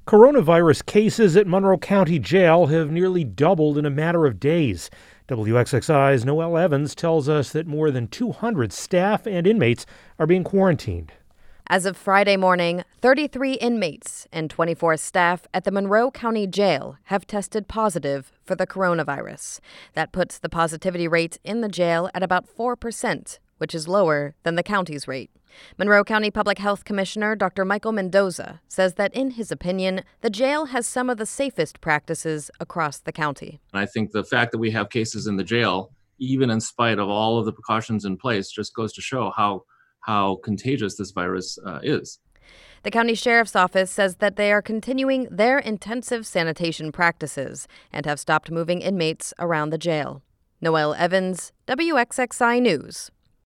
Coronavirus cases at Monroe County Jail have nearly doubled in a matter of days. WXXI's Noelle Evans tells us that more than 200 staff and inmates are being quarantined. As of Friday morning, 33 inmates and 24 staff at the Monroe County Jail have tested positive for the coronavirus. That puts the positivity rate in the jail at about 4%, which is lower than the county's rate. Monroe County Public Health Commissioner Dr. Michael Mendoza says that, in his opinion, the jail has some of the safest practices across the county. I think the fact that we have cases in the jail, even in spite of all of the precautions in place, just goes to show how contagious this virus is. The county sheriff's office says that they are continuing their intensive sanitation practices and have stopped moving inmates around the jail. Noelle Evans, WXXI News.